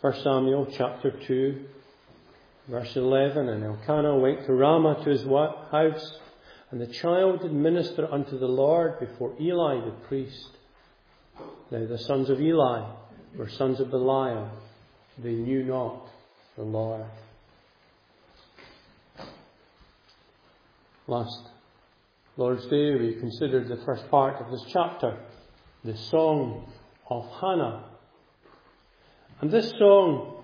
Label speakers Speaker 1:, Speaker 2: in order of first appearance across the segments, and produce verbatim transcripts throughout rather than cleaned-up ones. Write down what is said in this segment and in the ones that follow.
Speaker 1: First Samuel chapter two, verse eleven. And Elkanah went to Ramah to his house, and the child did minister unto the Lord before Eli the priest. Now the sons of Eli were sons of Belial. They knew not the Lord. Last Lord's Day we considered the first part of this chapter, the Song of Hannah. And this song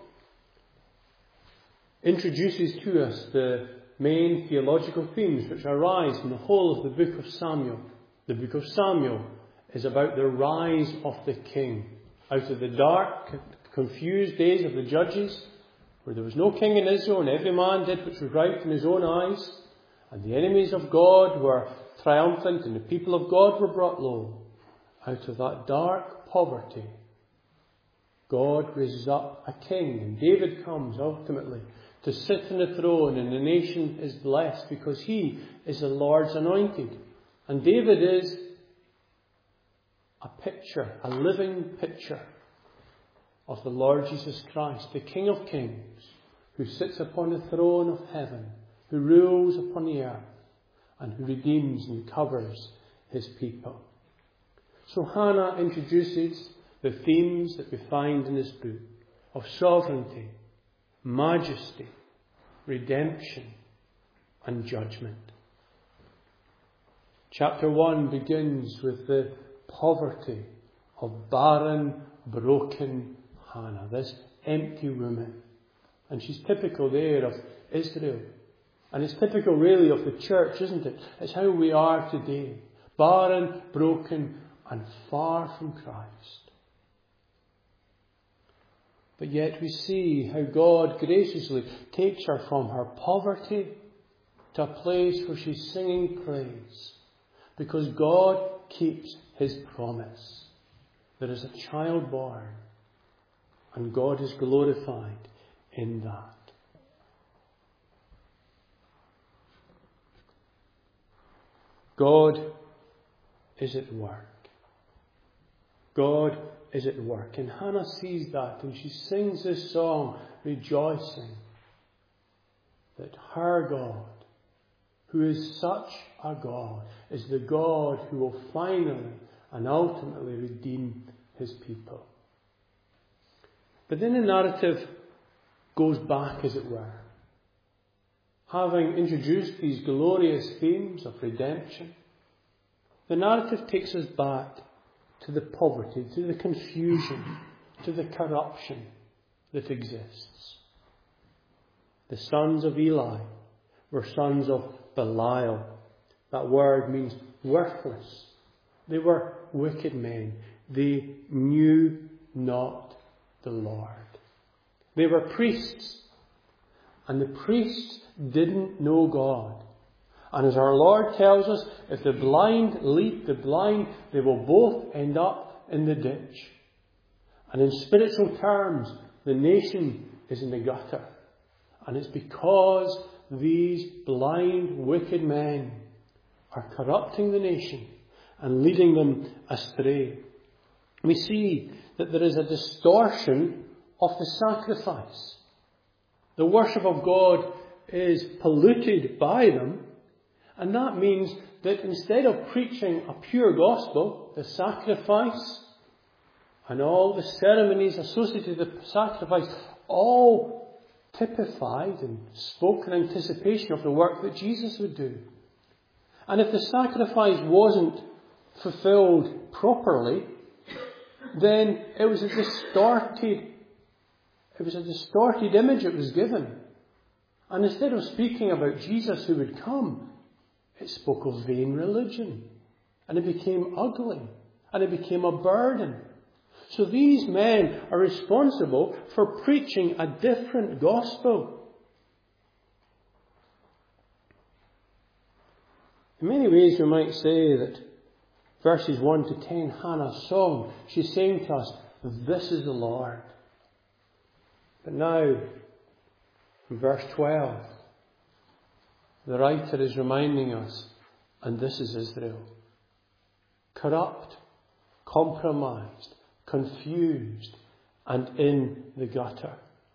Speaker 1: introduces to us the main theological themes which arise in the whole of the book of Samuel. The book of Samuel is about the rise of the king out of the dark, confused days of the judges, where there was no king in Israel and every man did which was right in his own eyes, and the enemies of God were triumphant and the people of God were brought low. Out of that dark poverty, God raises up a king, and David comes ultimately to sit on the throne, and the nation is blessed because he is the Lord's anointed. And David is a picture, a living picture of the Lord Jesus Christ, the King of Kings, who sits upon the throne of heaven, who rules upon the earth, and who redeems and covers his people. So Hannah introduces the themes that we find in this book of sovereignty, majesty, redemption, and judgment. Chapter one begins with the poverty of barren, broken Hannah, this empty woman. And she's typical there of Israel. And it's typical really of the church, isn't it? It's how we are today. Barren, broken, and far from Christ. But yet we see how God graciously takes her from her poverty to a place where she's singing praise. Because God keeps his promise. There is a child born, and God is glorified in that. God is at work. God is at work. And Hannah sees that, and she sings this song rejoicing that her God, who is such a God, is the God who will finally and ultimately redeem his people. But then the narrative goes back, as it were. Having introduced these glorious themes of redemption, the narrative takes us back to the poverty, to the confusion, to the corruption that exists. The sons of Eli were sons of Belial. That word means worthless. They were wicked men. They knew not the Lord. They were priests. And the priests didn't know God. And as our Lord tells us, if the blind lead the blind, they will both end up in the ditch. And in spiritual terms, the nation is in the gutter. And it's because these blind, wicked men are corrupting the nation and leading them astray. We see that there is a distortion of the sacrifice. The worship of God is polluted by them, and that means that instead of preaching a pure gospel, the sacrifice and all the ceremonies associated with the sacrifice, all typified and spoke in anticipation of the work that Jesus would do. And if the sacrifice wasn't fulfilled properly, then it was a distorted It was a distorted image it was given. And instead of speaking about Jesus who would come, it spoke of vain religion. And it became ugly. And it became a burden. So these men are responsible for preaching a different gospel. In many ways we might say that verses one to ten, Hannah's song, she's saying to us, this is the Lord. But now, in verse twelve, the writer is reminding us, and this is Israel. Corrupt, compromised, confused, and in the gutter.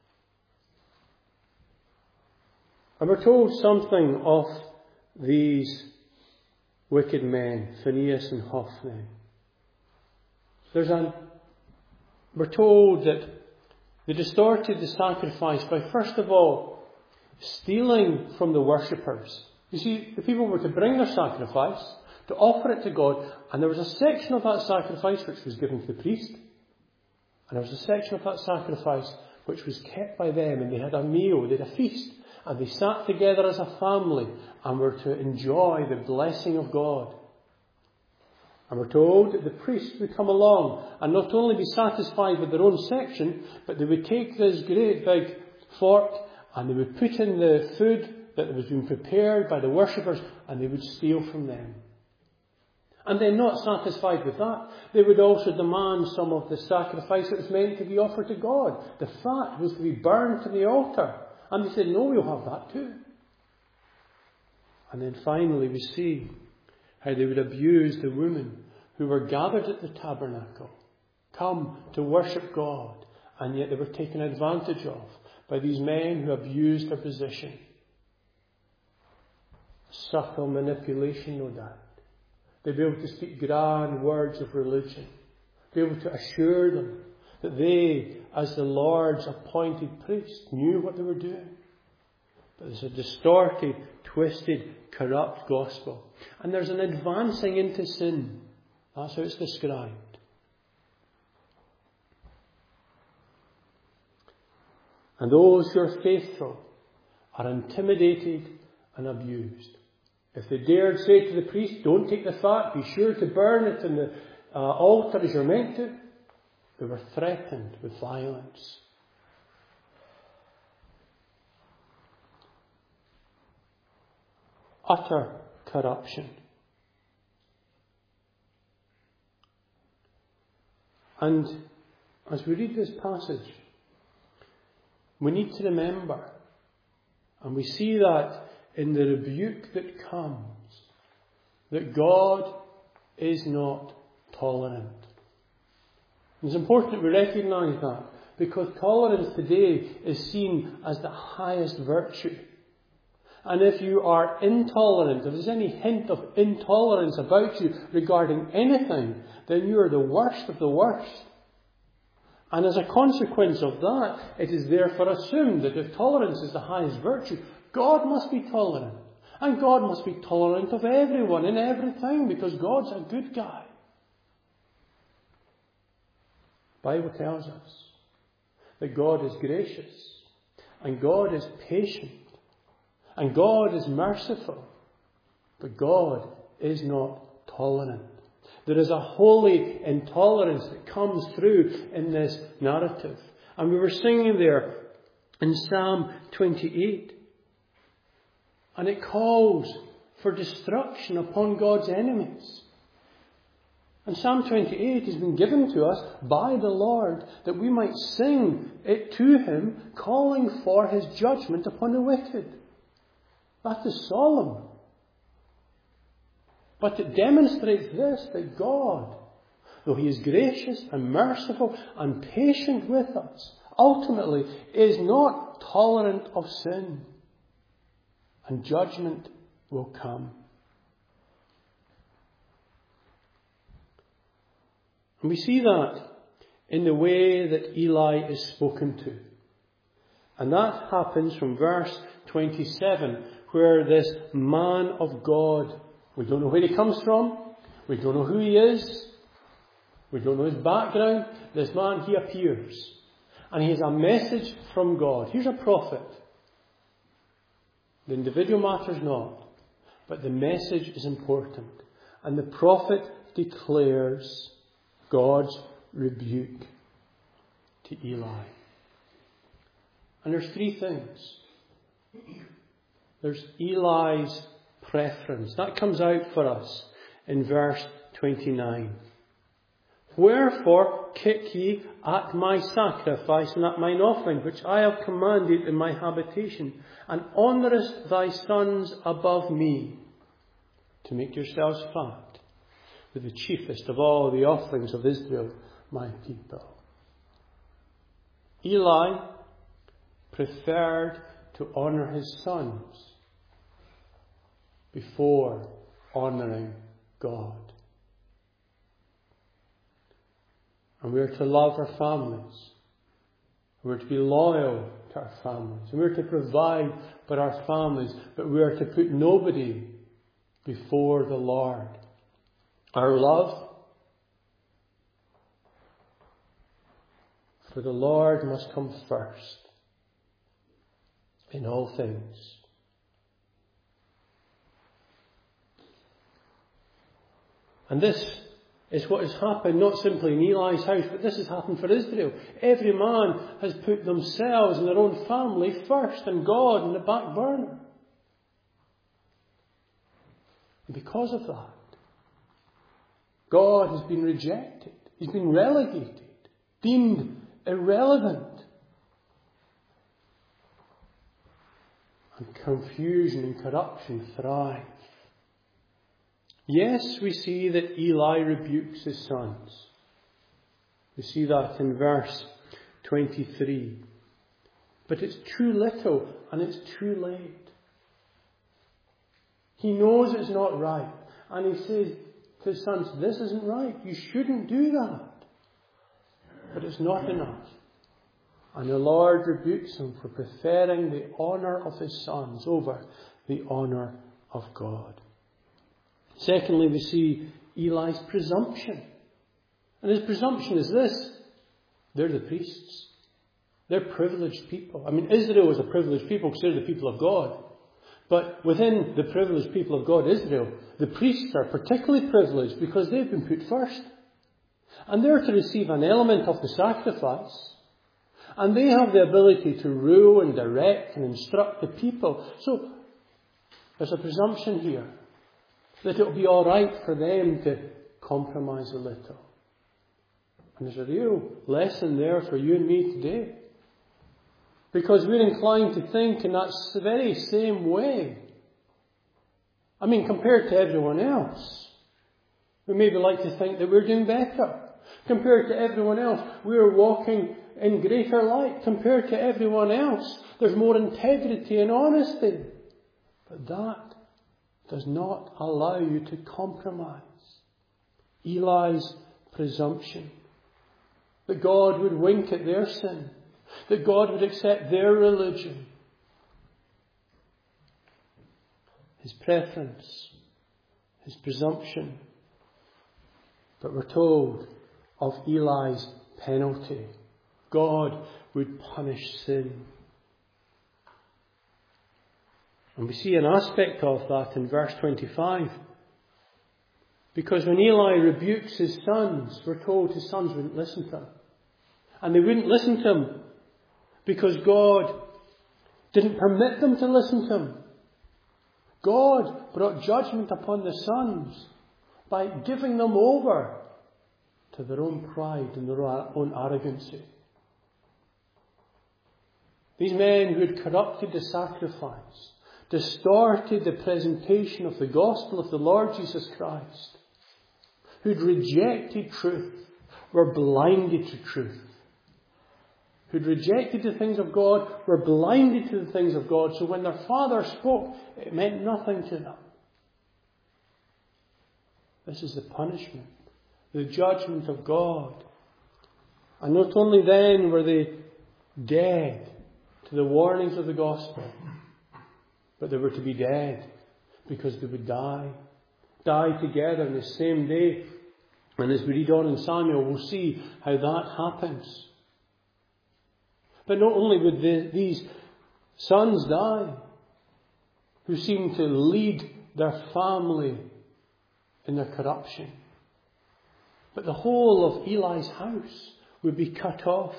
Speaker 1: And we're told something of these wicked men, Phinehas and Hophni. There's an, we're told that they distorted the sacrifice by, first of all, stealing from the worshippers. You see, the people were to bring their sacrifice, to offer it to God, and there was a section of that sacrifice which was given to the priest, and there was a section of that sacrifice which was kept by them, and they had a meal, they had a feast, and they sat together as a family and were to enjoy the blessing of God. And we're told that the priests would come along and not only be satisfied with their own section, but they would take this great big fork and they would put in the food that was being prepared by the worshippers, and they would steal from them. And then, not satisfied with that, they would also demand some of the sacrifice that was meant to be offered to God. The fat was to be burned to the altar. And they said, no, we'll have that too. And then finally we see how they would abuse the women who were gathered at the tabernacle, come to worship God, and yet they were taken advantage of by these men who abused their position. Subtle manipulation, no doubt. They'd be able to speak grand words of religion, be able to assure them that they, as the Lord's appointed priests, knew what they were doing. But there's a distorted, twisted, corrupt gospel. And there's an advancing into sin. That's how it's described. And those who are faithful are intimidated and abused. If they dared say to the priest, don't take the fat, be sure to burn it in the uh, altar as you're meant to, they were threatened with violence. Utter corruption. And as we read this passage, we need to remember, and we see that in the rebuke that comes, that God is not tolerant. It's important that we recognise that, because tolerance today is seen as the highest virtue. And if you are intolerant, if there's any hint of intolerance about you regarding anything, then you are the worst of the worst. And as a consequence of that, it is therefore assumed that if tolerance is the highest virtue, God must be tolerant. And God must be tolerant of everyone and everything, because God's a good guy. The Bible tells us that God is gracious, and God is patient, and God is merciful, but God is not tolerant. There is a holy intolerance that comes through in this narrative. And we were singing there in Psalm twenty-eight. And it calls for destruction upon God's enemies. And Psalm twenty-eight has been given to us by the Lord that we might sing it to Him, calling for His judgment upon the wicked. That is solemn. But it demonstrates this, that God, though He is gracious and merciful and patient with us, ultimately is not tolerant of sin. And judgment will come. And we see that in the way that Eli is spoken to. And that happens from verse twenty-seven, where this man of God, we don't know where he comes from, we don't know who he is, we don't know his background. This man, he appears. And he has a message from God. Here's a prophet. The individual matters not, but the message is important. And the prophet declares God's rebuke to Eli. And there's three things. There's Eli's preference. That comes out for us in verse twenty-nine. Wherefore kick ye at my sacrifice and at mine offering, which I have commanded in my habitation, and honourest thy sons above me, to make yourselves fat with the chiefest of all the offerings of Israel, my people. Eli preferred to honour his sons before honouring God. And we are to love our families. We are to be loyal to our families. And we are to provide for our families. But we are to put nobody before the Lord. Our love for the Lord must come first in all things. And this is what has happened, not simply in Eli's house, but this has happened for Israel. Every man has put themselves and their own family first, and God in the back burner. And because of that, God has been rejected. He's been relegated, deemed irrelevant. And confusion and corruption thrive. Yes, we see that Eli rebukes his sons. We see that in verse twenty-three. But it's too little and it's too late. He knows it's not right. And he says to his sons, this isn't right. You shouldn't do that. But it's not enough. And the Lord rebukes him for preferring the honour of his sons over the honour of God. Secondly, we see Eli's presumption. And his presumption is this. They're the priests. They're privileged people. I mean, Israel is a privileged people because they're the people of God. But within the privileged people of God, Israel, the priests are particularly privileged because they've been put first. And they're to receive an element of the sacrifice. And they have the ability to rule and direct and instruct the people. So, there's a presumption here that it'll be all right for them to compromise a little. And there's a real lesson there for you and me today. Because we're inclined to think in that very same way. I mean, compared to everyone else, we maybe like to think that we're doing better. Compared to everyone else, we're walking in greater light. Compared to everyone else, there's more integrity and honesty. But that does not allow you to compromise. Eli's presumption that God would wink at their sin, that God would accept their religion, his preference, his presumption. But we're told of Eli's penalty. God would punish sin. And we see an aspect of that in verse twenty-five. Because when Eli rebukes his sons, we're told his sons wouldn't listen to him. And they wouldn't listen to him because God didn't permit them to listen to him. God brought judgment upon the sons by giving them over to their own pride and their own arrogancy. These men who had corrupted the sacrifice, distorted the presentation of the gospel of the Lord Jesus Christ, who'd rejected truth, were blinded to truth. Who'd rejected the things of God, were blinded to the things of God. So when their father spoke, it meant nothing to them. This is the punishment, the judgment of God. And not only then were they dead to the warnings of the gospel, but they were to be dead because they would die. Die together in the same day. And as we read on in Samuel, we'll see how that happens. But not only would the, these sons die, who seemed to lead their family in their corruption, but the whole of Eli's house would be cut off.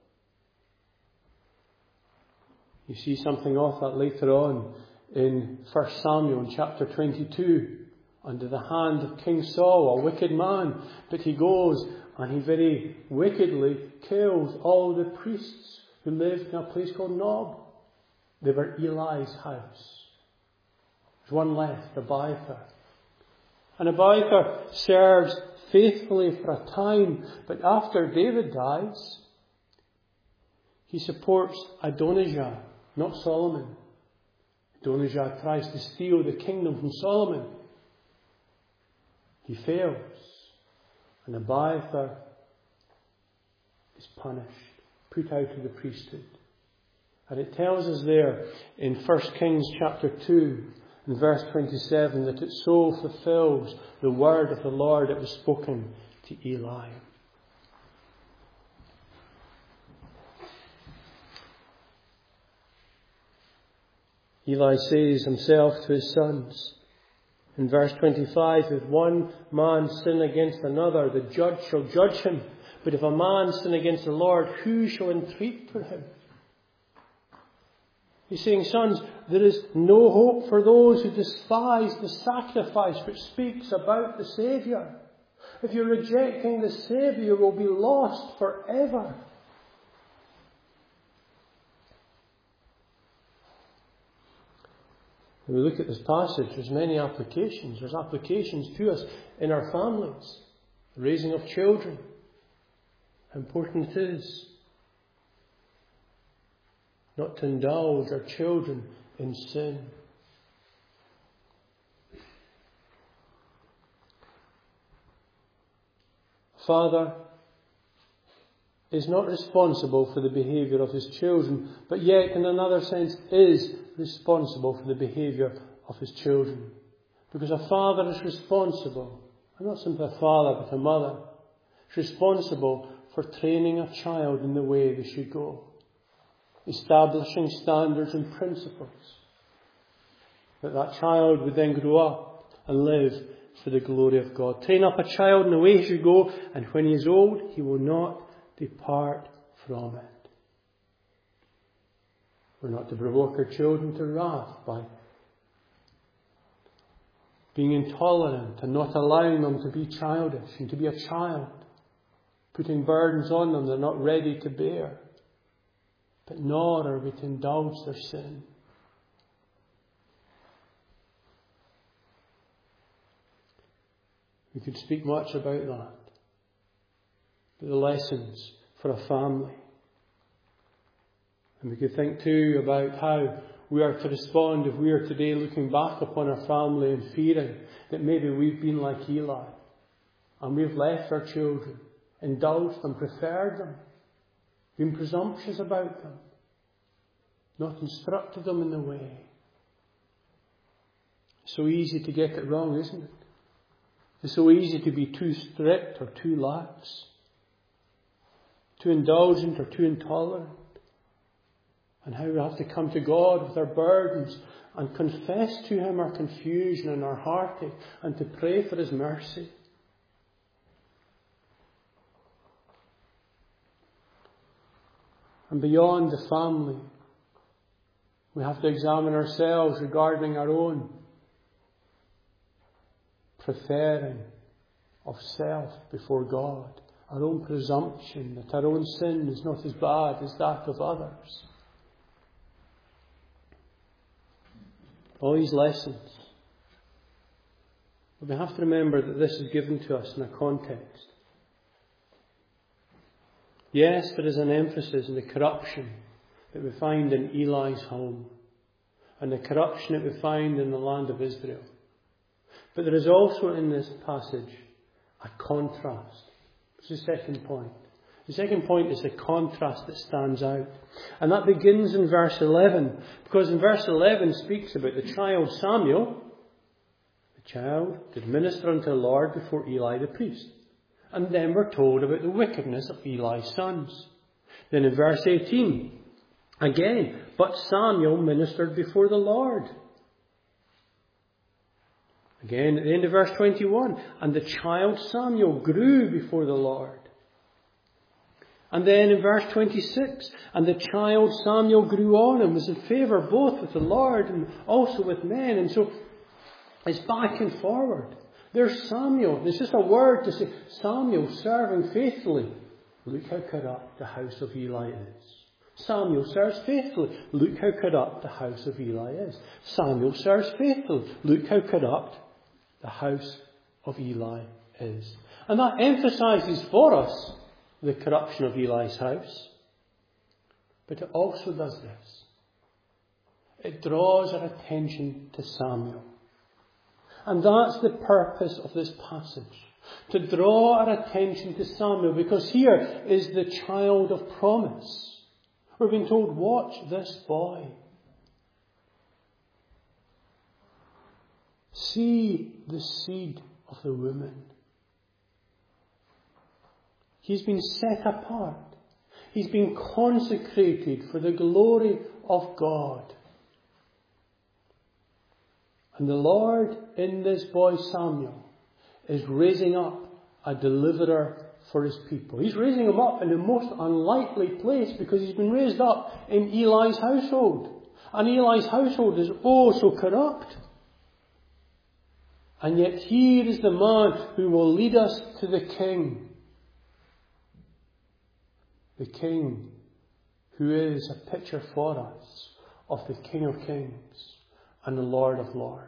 Speaker 1: You see something of that later on in First Samuel in chapter twenty-two. Under the hand of King Saul, a wicked man. But he goes and he very wickedly kills all the priests who lived in a place called Nob. They were Eli's house. There's one left, Abiathar. And Abiathar serves faithfully for a time. But after David dies, He supports Adonijah, not Solomon. Adonijah tries to steal the kingdom from Solomon. He fails. And Abiathar is punished, put out of the priesthood. And it tells us there in First Kings chapter two and verse twenty-seven that it so fulfills the word of the Lord that was spoken to Eli. Eli says himself to his sons in verse twenty-five, if one man sin against another, the judge shall judge him. But if a man sin against the Lord, who shall entreat for him? He's saying, sons, there is no hope for those who despise the sacrifice which speaks about the Saviour. If you're rejecting the Saviour, you will be lost forever. When we look at this passage, there's many applications. There's applications to us in our families, the raising of children, how important it is not to indulge our children in sin. Father is not responsible for the behaviour of his children, but yet in another sense is responsible for the behaviour of his children. Because a father is responsible, and not simply a father but a mother, is responsible for training a child in the way they should go, establishing standards and principles, that that child would then grow up and live for the glory of God. Train up a child in the way he should go, and when he is old, he will not depart from it. We're not to provoke our children to wrath by being intolerant and not allowing them to be childish and to be a child, putting burdens on them they're not ready to bear. But nor are we to indulge their sin. We could speak much about that. But the lessons for a family. And we could think too about how we are to respond if we are today looking back upon our family and fearing that maybe we've been like Eli and we've left our children, indulged them, preferred them, been presumptuous about them, not instructed them in the way. It's so easy to get it wrong, isn't it? It's so easy to be too strict or too lax, too indulgent or too intolerant. And how we have to come to God with our burdens and confess to Him our confusion and our heartache and to pray for His mercy. And beyond the family, we have to examine ourselves regarding our own preferring of self before God, our own presumption that our own sin is not as bad as that of others. All these lessons. But we have to remember that this is given to us in a context. Yes, there is an emphasis on the corruption that we find in Eli's home and the corruption that we find in the land of Israel. But there is also in this passage a contrast. It's the second point. The second point is the contrast that stands out. And that begins in verse eleven. Because in verse eleven speaks about the child Samuel. The child did minister unto the Lord before Eli the priest. And then we're told about the wickedness of Eli's sons. Then in verse eighteen, again, but Samuel ministered before the Lord. Again at the end of verse twenty-one, and the child Samuel grew before the Lord. And then in verse twenty-six, and the child Samuel grew on and was in favour both with the Lord and also with men. And so it's back and forward. There's Samuel. It's just a word to say Samuel serving faithfully. Look how corrupt the house of Eli is. Samuel serves faithfully. Look how corrupt the house of Eli is. Samuel serves faithfully. Look how corrupt the house of Eli is. And that emphasises for us the corruption of Eli's house. But it also does this. It draws our attention to Samuel. And that's the purpose of this passage. To draw our attention to Samuel, because here is the child of promise. We're being told, watch this boy. See the seed of the woman. He's been set apart. He's been consecrated for the glory of God. And the Lord, in this boy Samuel, is raising up a deliverer for his people. He's raising him up in the most unlikely place, because he's been raised up in Eli's household. And Eli's household is oh so corrupt. And yet here is the man who will lead us to the King. The King who is a picture for us of the King of Kings and the Lord of Lords.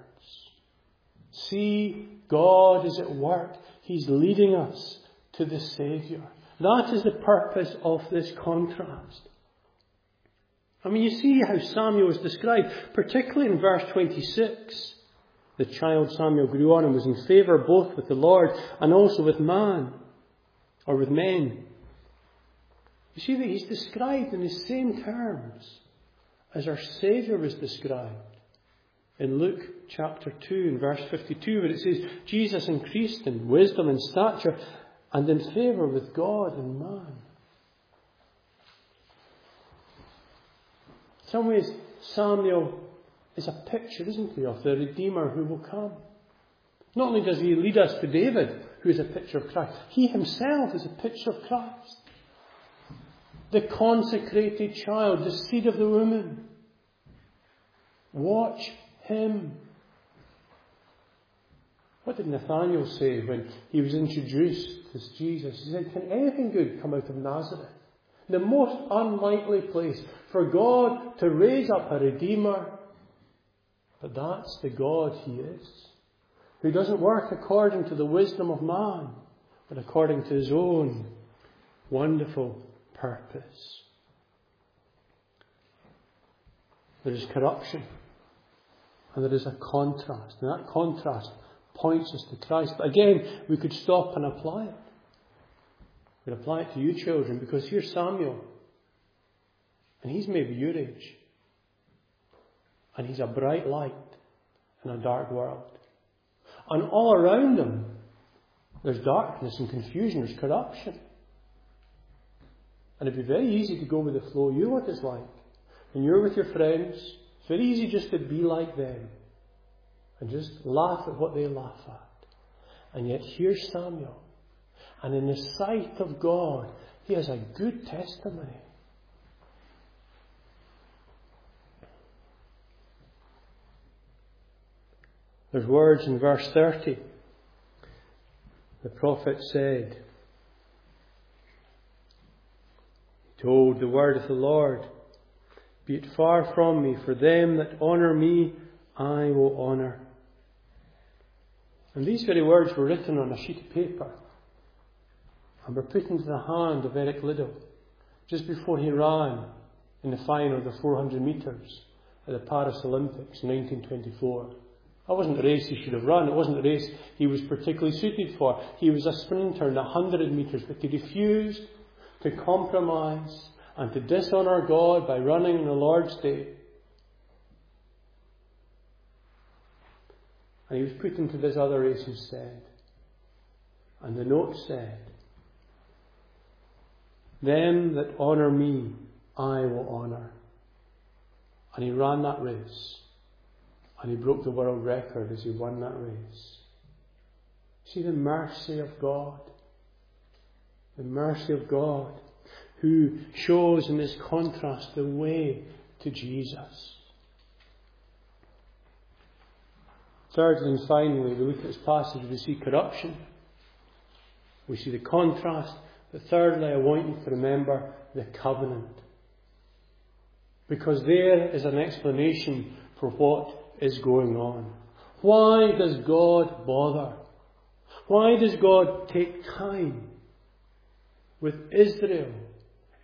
Speaker 1: See, God is at work. He's leading us to the Saviour. That is the purpose of this contrast. I mean, you see how Samuel is described, particularly in verse twenty-six. The child Samuel grew on and was in favour both with the Lord and also with man, or with men. You see that he's described in the same terms as our Saviour is described. In Luke chapter two and verse fifty-two, where it says, Jesus increased in wisdom and stature and in favour with God and man. In some ways, Samuel is a picture, isn't he, of the Redeemer who will come. Not only does he lead us to David, who is a picture of Christ, he himself is a picture of Christ. The consecrated child, the seed of the woman. Watch him. What did Nathanael say when he was introduced to Jesus? He said, can anything good come out of Nazareth? The most unlikely place for God to raise up a Redeemer. But that's the God he is, who doesn't work according to the wisdom of man, but according to his own wonderful purpose. There is corruption, and there is a contrast, and that contrast points us to Christ. But again, we could stop and apply it. We could apply it to you children, because here's Samuel, and he's maybe your age. And he's a bright light in a dark world. And all around him, there's darkness and confusion, there's corruption. And it'd be very easy to go with the flow. You know what it's like. When you're with your friends, it's very easy just to be like them. And just laugh at what they laugh at. And yet here's Samuel. And in the sight of God, he has a good testimony. There's words in verse thirty. The prophet said, he told the word of the Lord, be it far from me, for them that honour me, I will honour. And these very words were written on a sheet of paper and were put into the hand of Eric Liddell just before he ran in the final of the four hundred metres at the Paris Olympics in nineteen twenty-four. That wasn't a race he should have run. It wasn't a race he was particularly suited for. He was a sprinter in one hundred metres, but he refused to compromise and to dishonour God by running on the Lord's Day. And he was put into this other race instead. And the note said, them that honour me, I will honour. And he ran that race. And he broke the world record as he won that race. See the mercy of God. The mercy of God, who shows in this contrast the way to Jesus. Thirdly and finally, we look at this passage, we see corruption. We see the contrast. But thirdly, I want you to remember the covenant. Because there is an explanation for what is going on. Why does God bother? Why does God take time with Israel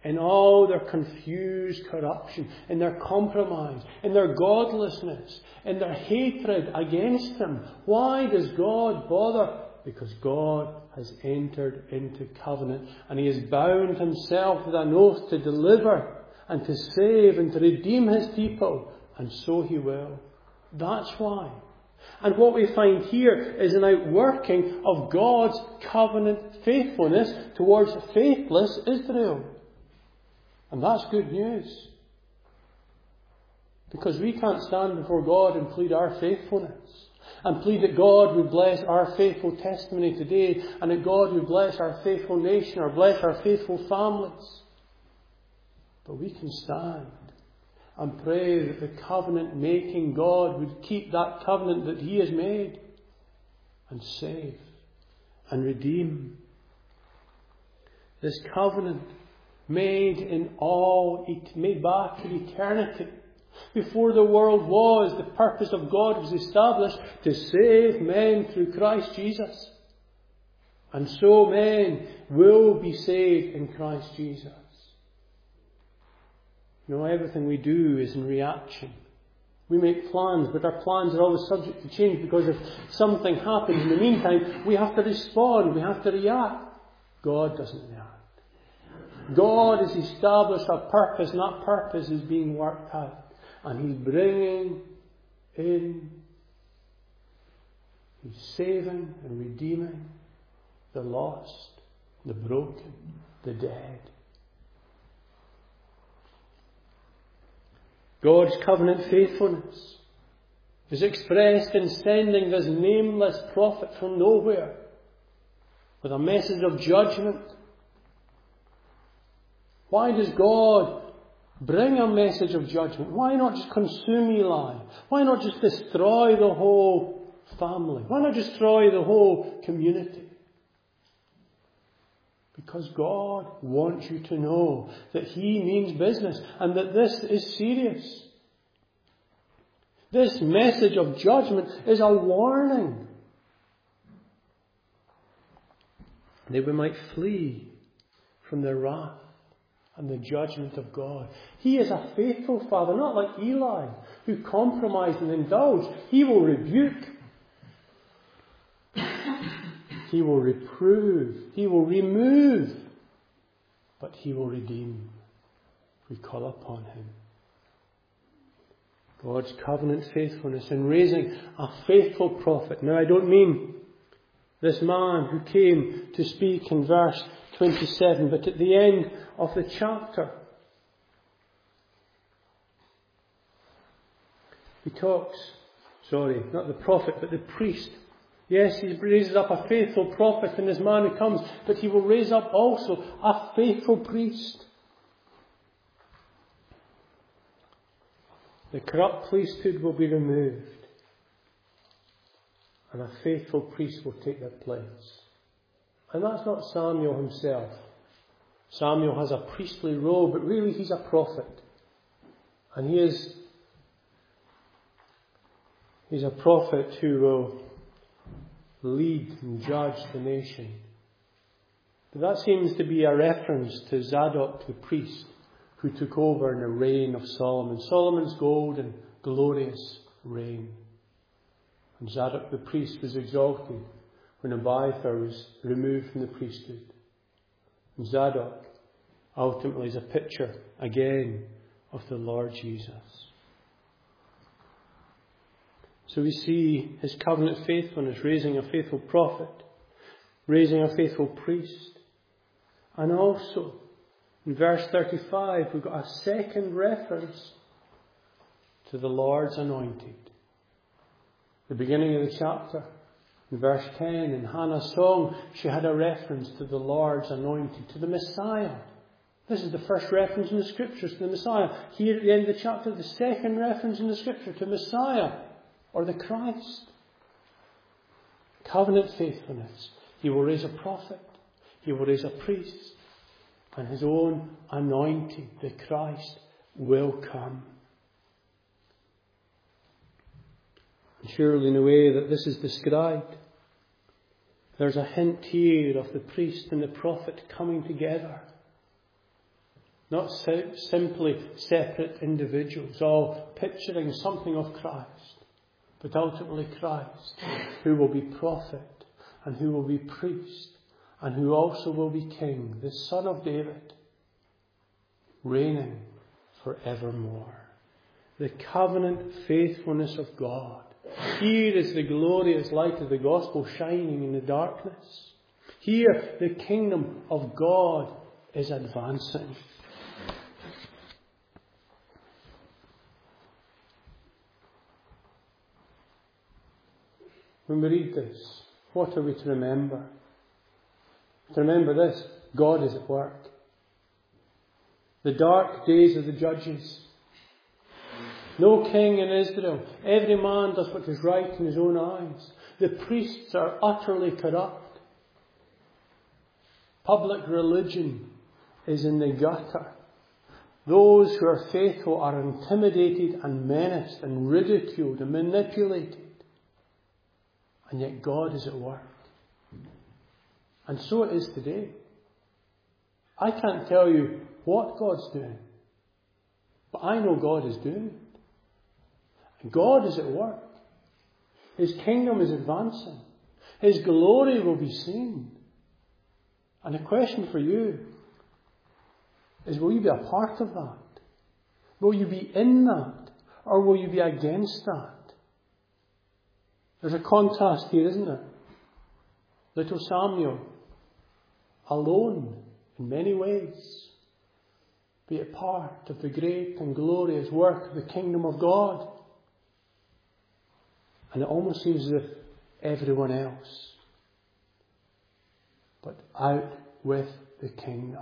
Speaker 1: in all their confused corruption, in their compromise, in their godlessness, in their hatred against Him. Why does God bother? Because God has entered into covenant, and He has bound Himself with an oath to deliver and to save and to redeem His people, and so He will. That's why. And what we find here is an outworking of God's covenant faithfulness towards faithless Israel. And that's good news. Because we can't stand before God and plead our faithfulness. And plead that God would bless our faithful testimony today. And that God would bless our faithful nation or bless our faithful families. But we can stand and pray that the covenant-making God would keep that covenant that He has made and save and redeem. This covenant made in all, made back in eternity. Before the world was, the purpose of God was established to save men through Christ Jesus. And so men will be saved in Christ Jesus. You know, everything we do is in reaction. We make plans, but our plans are always subject to change because if something happens in the meantime, we have to respond, we have to react. God doesn't react. God has established a purpose, and that purpose is being worked out. And He's bringing in, He's saving and redeeming the lost, the broken, the dead. God's covenant faithfulness is expressed in sending this nameless prophet from nowhere with a message of judgment. Why does God bring a message of judgment? Why not just consume Eli? Why not just destroy the whole family? Why not destroy the whole community? Because God wants you to know that He means business and that this is serious. This message of judgment is a warning. That we might flee from the wrath and the judgment of God. He is a faithful Father, not like Eli, who compromised and indulged. He will rebuke. He will reprove. He will remove. But He will redeem. We call upon Him. God's covenant faithfulness in raising a faithful prophet. Now I don't mean this man who came to speak in verse twenty-seven, but at the end of the chapter he talks, sorry, not the prophet, but the priest. Yes, He raises up a faithful prophet in this man who comes, but He will raise up also a faithful priest. The corrupt priesthood will be removed, and a faithful priest will take their place. And that's not Samuel himself. Samuel has a priestly role, but really he's a prophet. And he is he's a prophet who will lead and judge the nation. But that seems to be a reference to Zadok the priest, who took over in the reign of Solomon. Solomon's golden, glorious reign. And Zadok the priest was exalted when Abiathar was removed from the priesthood. And Zadok ultimately is a picture again of the Lord Jesus. So we see His covenant faithfulness, raising a faithful prophet, raising a faithful priest. And also, in verse thirty-five, we've got a second reference to the Lord's anointed. The beginning of the chapter, in verse ten, in Hannah's song, she had a reference to the Lord's anointed, to the Messiah. This is the first reference in the Scriptures to the Messiah. Here at the end of the chapter, the second reference in the Scripture to Messiah, or the Christ. Covenant faithfulness. He will raise a prophet. He will raise a priest. And His own anointed, the Christ, will come. And surely in the way that this is described, there's a hint here of the priest and the prophet coming together. Not si- simply separate individuals, all picturing something of Christ, but ultimately Christ, who will be prophet and who will be priest and who also will be king, the Son of David, reigning forevermore. The covenant faithfulness of God. Here is the glorious light of the gospel shining in the darkness. Here the kingdom of God is advancing. When we read this, what are we to remember? To remember this, God is at work. The dark days of the judges. No king in Israel. Every man does what is right in his own eyes. The priests are utterly corrupt. Public religion is in the gutter. Those who are faithful are intimidated and menaced and ridiculed and manipulated. And yet God is at work. And so it is today. I can't tell you what God's doing, but I know God is doing it. And God is at work. His kingdom is advancing. His glory will be seen. And the question for you is, will you be a part of that? Will you be in that? Or will you be against that? There's a contrast here, isn't there? Little Samuel, alone in many ways, be a part of the great and glorious work of the kingdom of God. And it almost seems as if everyone else, but out with the kingdom.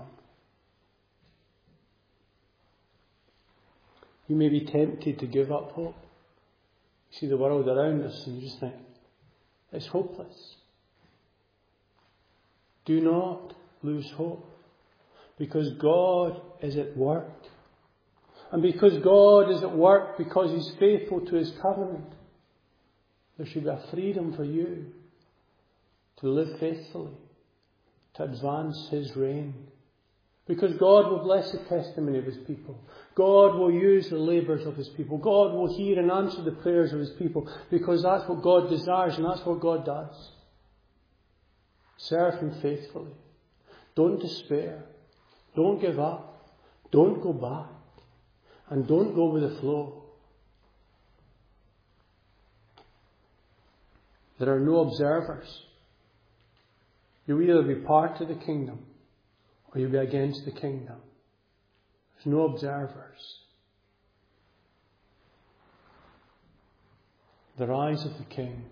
Speaker 1: You may be tempted to give up hope. You see the world around us and you just think, it's hopeless. Do not lose hope. Because God is at work. And because God is at work, because He's faithful to His covenant, there should be a freedom for you to live faithfully, to advance His reign. Because God will bless the testimony of His people. God will use the labours of His people. God will hear and answer the prayers of His people. Because that's what God desires and that's what God does. Serve Him faithfully. Don't despair. Don't give up. Don't go back. And don't go with the flow. There are no observers. You'll either be part of the kingdom or you'll be against the kingdom. There's no observers. The rise of the King.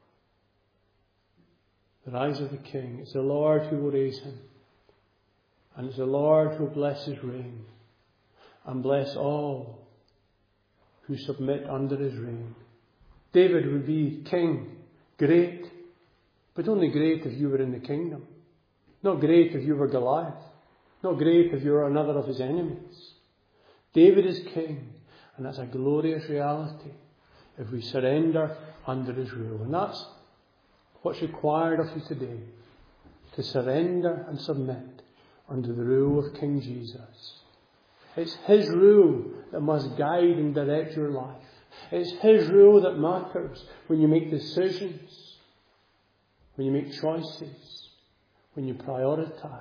Speaker 1: The rise of the King. It's the Lord who will raise Him. And it's the Lord who will bless His reign. And bless all who submit under His reign. David would be king. Great. But only great if you were in the kingdom. Not great if you were Goliath. Not great if you were another of his enemies. David is king. And that's a glorious reality if we surrender under His rule. And that's what's required of you today. To surrender and submit under the rule of King Jesus. It's His rule that must guide and direct your life. It's His rule that matters when you make decisions, when you make choices, when you prioritize.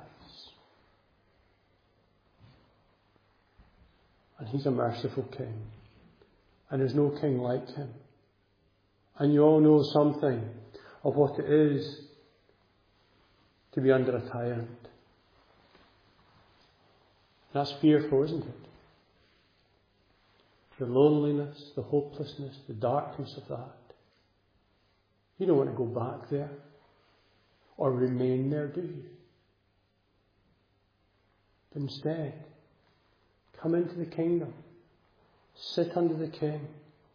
Speaker 1: And He's a merciful King. And there's no king like Him. And you all know something of what it is to be under a tyrant. That's fearful, isn't it? The loneliness, the hopelessness, the darkness of that. You don't want to go back there or remain there, do you? But instead, come into the kingdom. Sit under the King.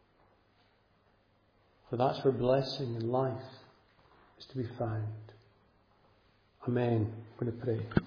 Speaker 1: For that's where blessing and life is to be found. Amen. I'm going to pray.